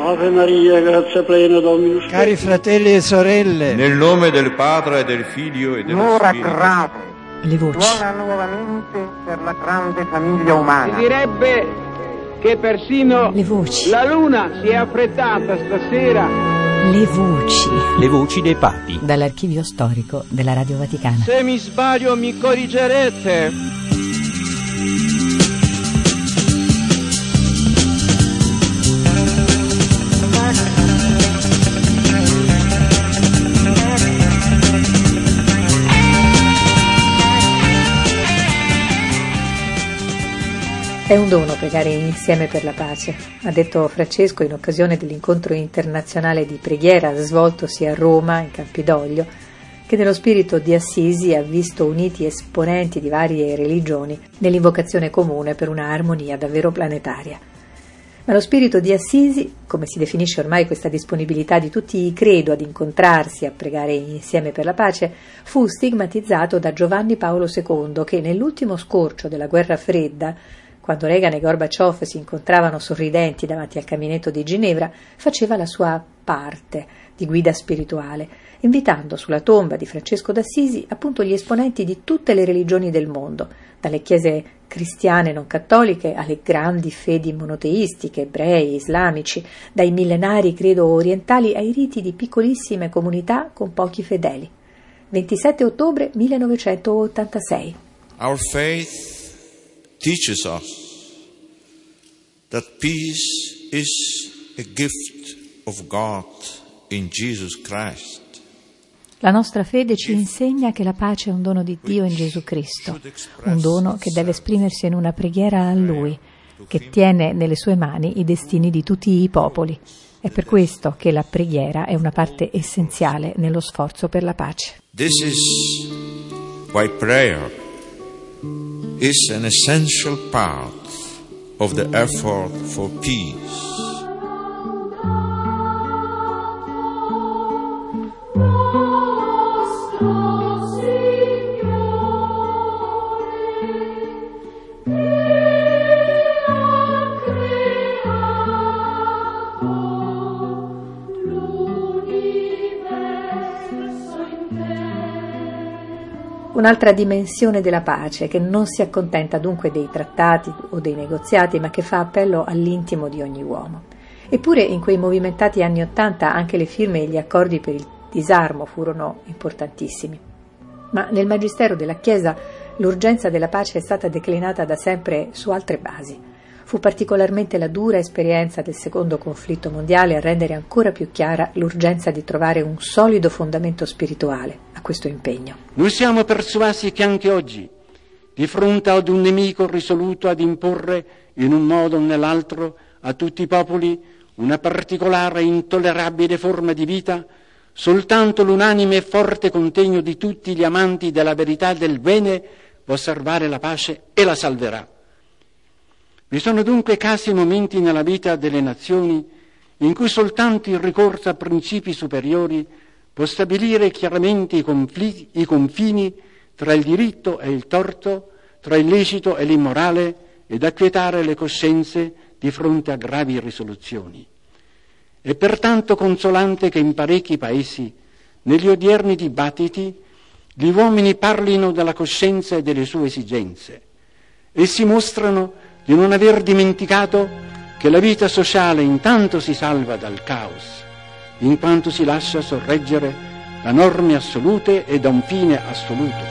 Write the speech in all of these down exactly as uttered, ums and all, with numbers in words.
Ave Maria, grazia plena, Dominus tecum. Cari fratelli e sorelle, nel nome del Padre e del Figlio e dello L'ora Spirito. grave. Le voci. Suona nuovamente per la grande famiglia umana. Si direbbe che persino Le voci. la luna si è affrettata stasera. Le voci. Le voci dei papi. Dall'archivio storico della Radio Vaticana. Se mi sbaglio mi corrigerete. È un dono pregare insieme per la pace, ha detto Francesco in occasione dell'incontro internazionale di preghiera svoltosi a Roma, in Campidoglio, che nello spirito di Assisi ha visto uniti esponenti di varie religioni nell'invocazione comune per una armonia davvero planetaria. Ma lo spirito di Assisi, come si definisce ormai questa disponibilità di tutti i credo ad incontrarsi a pregare insieme per la pace, fu stigmatizzato da Giovanni Paolo secondo, che nell'ultimo scorcio della guerra fredda, quando Reagan e Gorbaciov si incontravano sorridenti davanti al caminetto di Ginevra, faceva la sua parte di guida spirituale, invitando sulla tomba di Francesco d'Assisi appunto gli esponenti di tutte le religioni del mondo, dalle chiese cristiane non cattoliche alle grandi fedi monoteistiche, ebrei, islamici, dai millenari credo orientali ai riti di piccolissime comunità con pochi fedeli. ventisette ottobre millenovecentottantasei. Our faith teaches us that peace is a gift of God in Jesus Christ. La nostra fede ci insegna che la pace è un dono di Dio in Gesù Cristo, un dono che deve esprimersi in una preghiera a Lui, che tiene nelle sue mani i destini di tutti i popoli. È per questo che la preghiera è una parte essenziale nello sforzo per la pace. This is why prayer is an essential part of the effort for peace. Un'altra dimensione della pace che non si accontenta dunque dei trattati o dei negoziati, ma che fa appello all'intimo di ogni uomo. Eppure in quei movimentati anni Ottanta anche le firme e gli accordi per il disarmo furono importantissimi. Ma nel magistero della Chiesa l'urgenza della pace è stata declinata da sempre su altre basi. Fu particolarmente la dura esperienza del secondo conflitto mondiale a rendere ancora più chiara l'urgenza di trovare un solido fondamento spirituale a questo impegno. Noi siamo persuasi che anche oggi, di fronte ad un nemico risoluto ad imporre in un modo o nell'altro a tutti i popoli una particolare e intollerabile forma di vita, soltanto l'unanime e forte contegno di tutti gli amanti della verità e del bene può salvare la pace e la salverà. Vi sono dunque casi e momenti nella vita delle nazioni in cui soltanto il ricorso a principi superiori può stabilire chiaramente i, conflitti, i confini tra il diritto e il torto, tra il lecito e l'immorale, ed acquietare le coscienze di fronte a gravi risoluzioni. È pertanto consolante che in parecchi paesi, negli odierni dibattiti, gli uomini parlino della coscienza e delle sue esigenze. Essi mostrano di non aver dimenticato che la vita sociale intanto si salva dal caos, in quanto si lascia sorreggere da norme assolute e da un fine assoluto.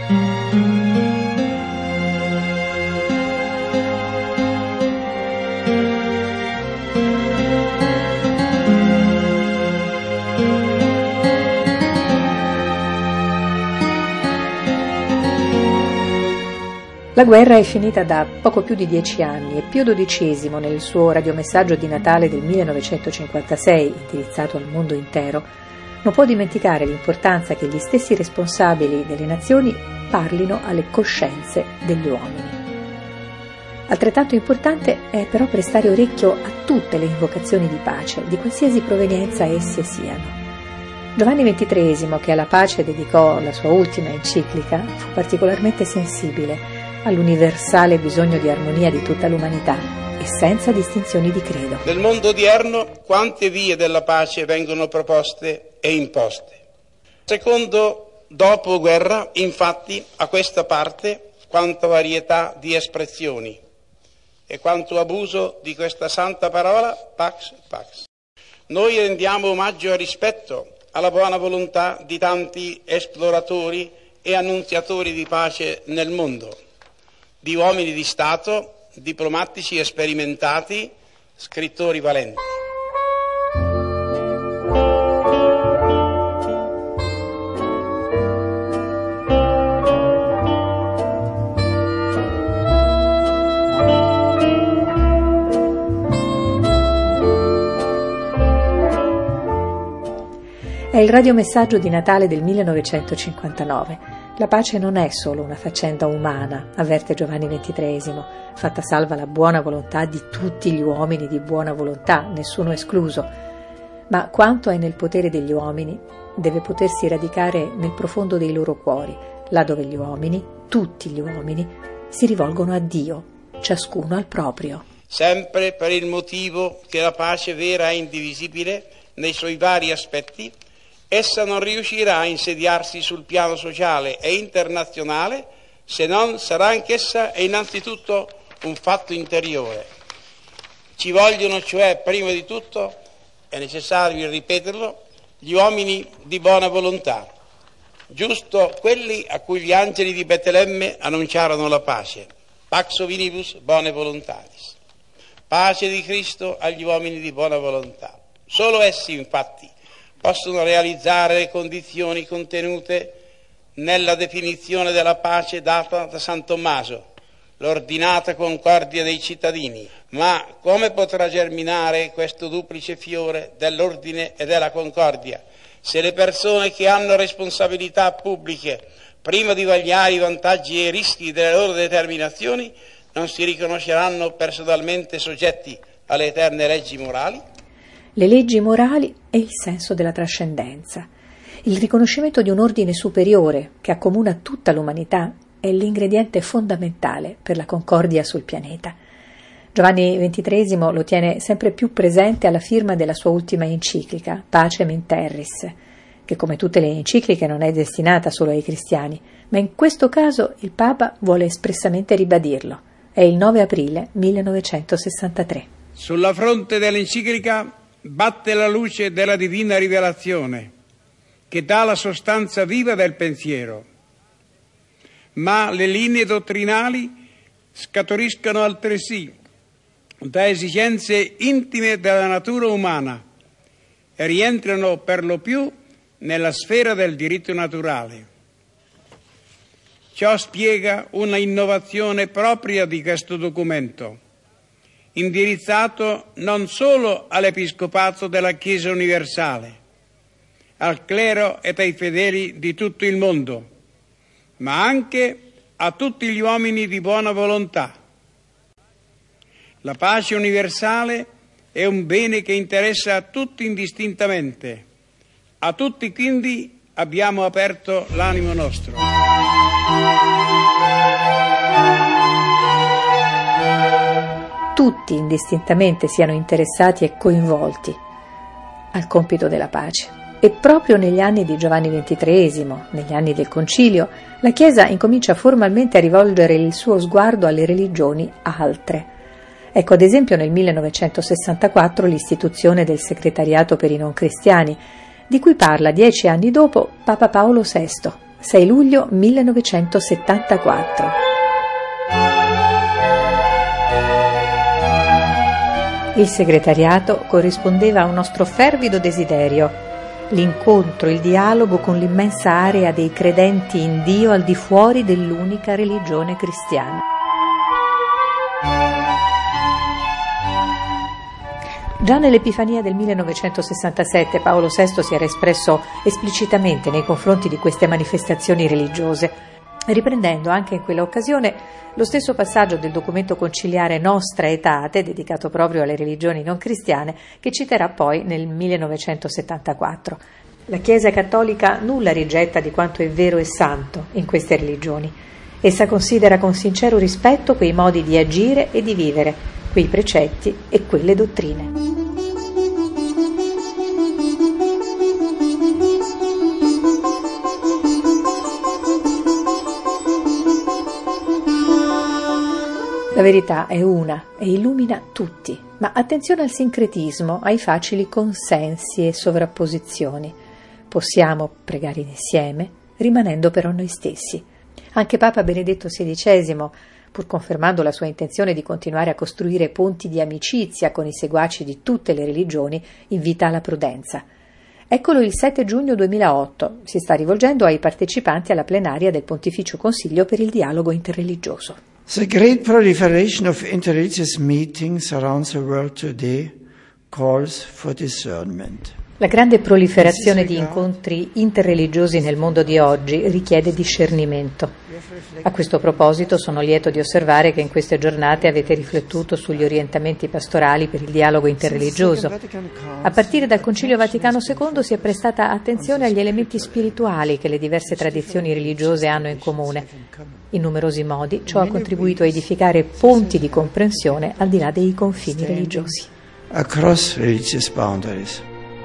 La guerra è finita da poco più di dieci anni e Pio dodicesimo, nel suo radiomessaggio di Natale del millenovecentocinquantasei, indirizzato al mondo intero, non può dimenticare l'importanza che gli stessi responsabili delle nazioni parlino alle coscienze degli uomini. Altrettanto importante è però prestare orecchio a tutte le invocazioni di pace, di qualsiasi provenienza esse siano. Giovanni ventitreesimo, che alla pace dedicò la sua ultima enciclica, fu particolarmente sensibile all'universale bisogno di armonia di tutta l'umanità e senza distinzioni di credo. Nel mondo odierno quante vie della pace vengono proposte e imposte. Secondo dopoguerra, infatti, a questa parte quanta varietà di espressioni e quanto abuso di questa santa parola, pax, pax. Noi rendiamo omaggio e rispetto alla buona volontà di tanti esploratori e annunziatori di pace nel mondo, di uomini di Stato, diplomatici sperimentati, scrittori valenti. È il radiomessaggio di Natale del millenovecentocinquantanove. La pace non è solo una faccenda umana, avverte Giovanni ventitreesimo, fatta salva la buona volontà di tutti gli uomini di buona volontà, nessuno escluso. Ma quanto è nel potere degli uomini deve potersi radicare nel profondo dei loro cuori, là dove gli uomini, tutti gli uomini, si rivolgono a Dio, ciascuno al proprio. Sempre per il motivo che la pace vera è indivisibile nei suoi vari aspetti, essa non riuscirà a insediarsi sul piano sociale e internazionale se non sarà anch'essa e innanzitutto un fatto interiore. Ci vogliono cioè, prima di tutto, è necessario ripeterlo, gli uomini di buona volontà, giusto quelli a cui gli angeli di Betlemme annunciarono la pace, pax ovinibus bone voluntatis, pace di Cristo agli uomini di buona volontà. Solo essi, infatti, possono realizzare le condizioni contenute nella definizione della pace data da San Tommaso, l'ordinata concordia dei cittadini. Ma come potrà germinare questo duplice fiore dell'ordine e della concordia se le persone che hanno responsabilità pubbliche, prima di vagliare i vantaggi e i rischi delle loro determinazioni, non si riconosceranno personalmente soggetti alle eterne leggi morali? Le leggi morali e il senso della trascendenza. Il riconoscimento di un ordine superiore che accomuna tutta l'umanità è l'ingrediente fondamentale per la concordia sul pianeta. Giovanni ventitreesimo lo tiene sempre più presente alla firma della sua ultima enciclica, Pacem in Terris, che come tutte le encicliche non è destinata solo ai cristiani, ma in questo caso il Papa vuole espressamente ribadirlo. È il nove aprile millenovecentosessantatré. Sulla fronte dell'enciclica batte la luce della divina rivelazione, che dà la sostanza viva del pensiero, ma le linee dottrinali scaturiscono altresì da esigenze intime della natura umana e rientrano per lo più nella sfera del diritto naturale. Ciò spiega una innovazione propria di questo documento, indirizzato non solo all'Episcopato della Chiesa universale, al clero ed ai fedeli di tutto il mondo, ma anche a tutti gli uomini di buona volontà. La pace universale è un bene che interessa a tutti indistintamente. A tutti quindi abbiamo aperto l'animo nostro. Tutti indistintamente siano interessati e coinvolti al compito della pace. E proprio negli anni di Giovanni ventitreesimo, negli anni del Concilio, la Chiesa incomincia formalmente a rivolgere il suo sguardo alle religioni altre. Ecco ad esempio nel millenovecentosessantaquattro l'istituzione del Segretariato per i non cristiani, di cui parla dieci anni dopo Papa Paolo sesto, sei luglio millenovecentosettantaquattro. Il segretariato corrispondeva a un nostro fervido desiderio, l'incontro, il dialogo con l'immensa area dei credenti in Dio al di fuori dell'unica religione cristiana. Già nell'Epifania del millenovecentosessantasette Paolo sesto si era espresso esplicitamente nei confronti di queste manifestazioni religiose, riprendendo anche in quella occasione lo stesso passaggio del documento conciliare Nostra Aetate, dedicato proprio alle religioni non cristiane, che citerà poi nel millenovecentosettantaquattro. La Chiesa cattolica nulla rigetta di quanto è vero e santo in queste religioni. Essa considera con sincero rispetto quei modi di agire e di vivere, quei precetti e quelle dottrine. La verità è una e illumina tutti, ma attenzione al sincretismo, ai facili consensi e sovrapposizioni. Possiamo pregare insieme, rimanendo però noi stessi. Anche Papa Benedetto sedicesimo, pur confermando la sua intenzione di continuare a costruire ponti di amicizia con i seguaci di tutte le religioni, invita alla prudenza. Eccolo il sette giugno duemilaotto, si sta rivolgendo ai partecipanti alla plenaria del Pontificio Consiglio per il dialogo interreligioso. The great proliferation of interreligious meetings around the world today calls for discernment. La grande proliferazione di incontri interreligiosi nel mondo di oggi richiede discernimento. A questo proposito sono lieto di osservare che in queste giornate avete riflettuto sugli orientamenti pastorali per il dialogo interreligioso. A partire dal Concilio Vaticano secondo si è prestata attenzione agli elementi spirituali che le diverse tradizioni religiose hanno in comune. In numerosi modi ciò ha contribuito a edificare ponti di comprensione al di là dei confini religiosi. Across religious boundaries.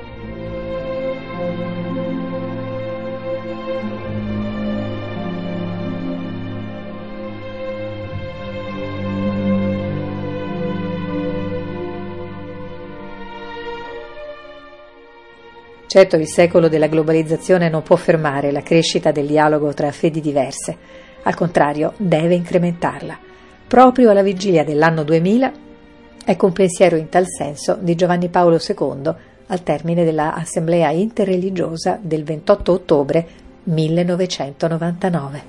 Certo, il secolo della globalizzazione non può fermare la crescita del dialogo tra fedi diverse, al contrario deve incrementarla. Proprio alla vigilia dell'anno duemila, ecco un pensiero in tal senso di Giovanni Paolo secondo al termine della Assemblea interreligiosa del ventotto ottobre millenovecentonovantanove.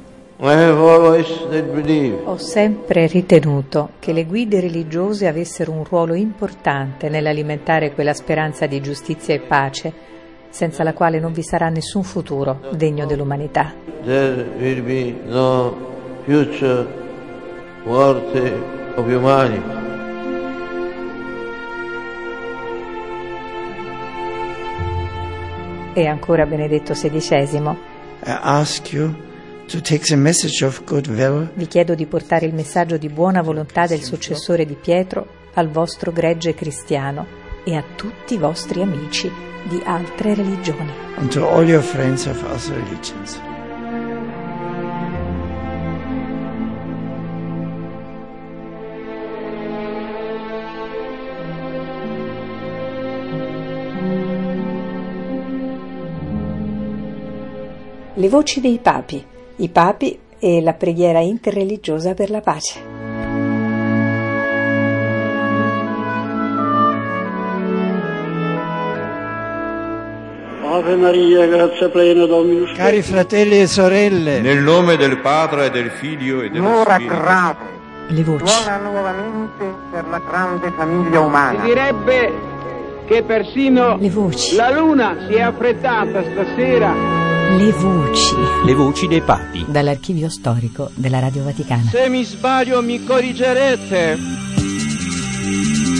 Ho sempre ritenuto che le guide religiose avessero un ruolo importante nell'alimentare quella speranza di giustizia e pace senza la quale non vi sarà nessun futuro degno dell'umanità. There will be no future worthy of humanity. E ancora Benedetto sedicesimo. I ask you to take the message of goodwill. Vi chiedo di portare il messaggio di buona volontà del successore di Pietro al vostro gregge cristiano e a tutti i vostri amici di altre religioni. And to all your friends of other religions. Le voci dei papi, i papi e la preghiera interreligiosa per la pace. Ave Maria, grazia plena, Dominus tecum. Cari fratelli e sorelle, Nel nome del Padre, e del Figlio e dello L'ora Spirito. grave Le voci. suona nuovamente per la grande famiglia umana. Si direbbe che persino Le voci. la luna si è affrettata stasera. Le voci. Le voci dei papi. Dall'archivio storico della Radio Vaticana. Se mi sbaglio mi corrigerete.